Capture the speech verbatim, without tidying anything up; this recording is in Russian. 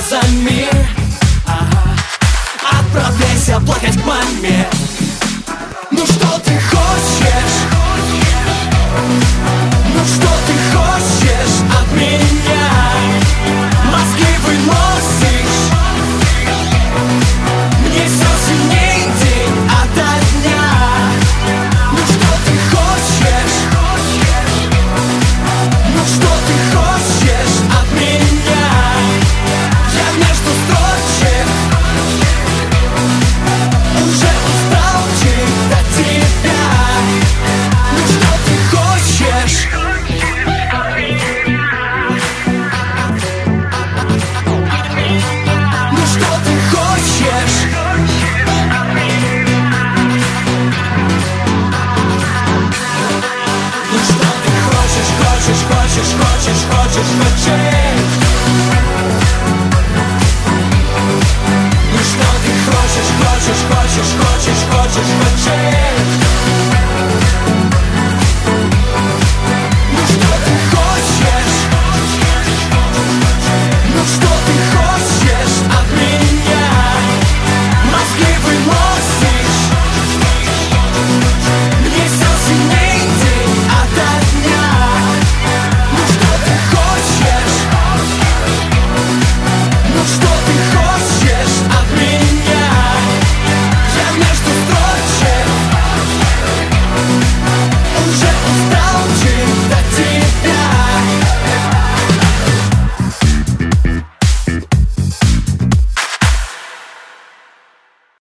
за мир. Ага. Отправляйся плакать к маме. Ну что ты хочешь? Ну что ты хочешь от меня? Мозги выносишь, мне все сильней день ото дня. Ну что ты хочешь? Ну что ты хочешь от меня? Я между строчек уже устал читать тебя. Ну что ты хочешь? Ну что ты хочешь? Ну что ты хочешь, хочешь, хочешь, хочешь, хочешь, хочешь? Ну что ты хочешь, хочешь, хочешь, хочешь, хочешь, хочешь? Ну что ты хочешь? Ну что ты хочешь?